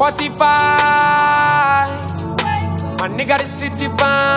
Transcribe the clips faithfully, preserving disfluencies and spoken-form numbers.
forty-five. My nigga, this shit divine.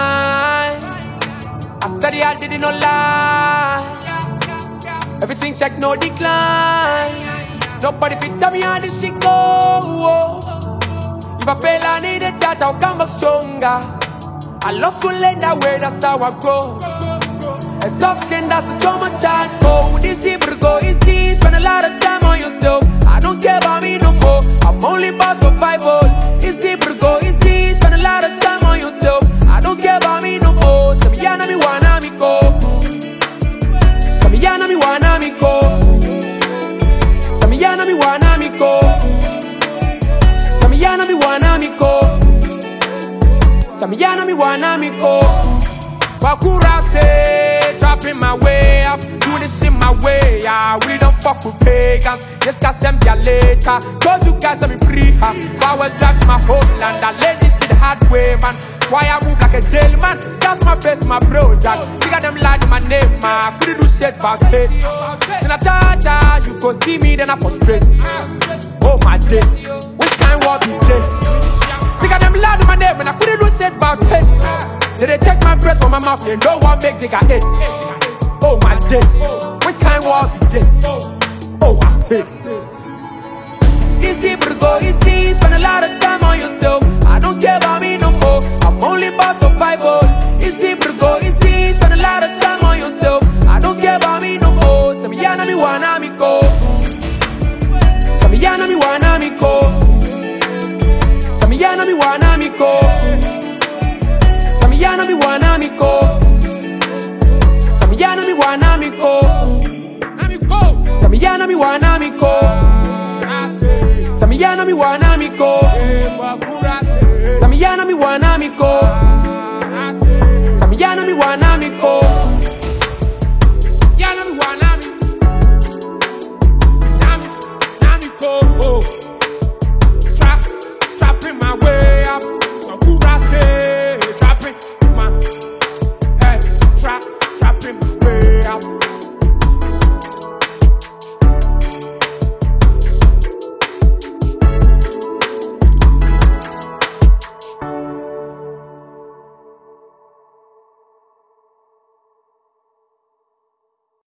I said I didn't no lie. Everything check, no decline. Nobody fit tell me how this shit go. If I fail, I need it, that I'll come back stronger. I love to learn that way, that's how I grow. A tough skin, that's the trauma child code. Easy, but go easy. Spend a lot of time on yourself. I don't care about me no more. I'm only about survival. Easy, but go easy. Spend a lot of time on yourself. I don't care about me no more. Samiyana mi wana mi ko. Samiyana mi wana mi ko. Samiyana mi wana mi ko. Samiyana mi wana mi ko. Samiyana mi wana mi ko. Wakura stay, dropping my way up, do this shit my way. Yeah, we don't fuck with pagans. This guy send me a later. Told you guys I'm free. Huh? If I was back to my homeland, I laid this shit hard way, man. That's why I move like a jail man. Stars my face, my bro, Jack. Figure them lied in my name, man. I couldn't do shit about it. Till I touch, you go see me, then I frustrate. Oh my days, which kind war be this? Figure them lied in my name, and I couldn't do shit about it. Did they take my breath from my mouth? They know what make Jigga it. Oh my days, which kind war be this? Oh my six. Easy, but go easy. Spend a lot of time on yourself. I don't care about me no more. I'm only about survival. Easy, but go easy. Spend a lot of time on yourself. I don't care about me no more. Samiyana mi wana mi ko. Samiyana mi wana mi ko. Samiyana mi wana mi ko. Samiyana mi wana mi ko. Samiyana mi wana mi ko. Samiyana mi wana mi ko. Samiyana mi wana mi ko. Samiyana mi wana mi ko.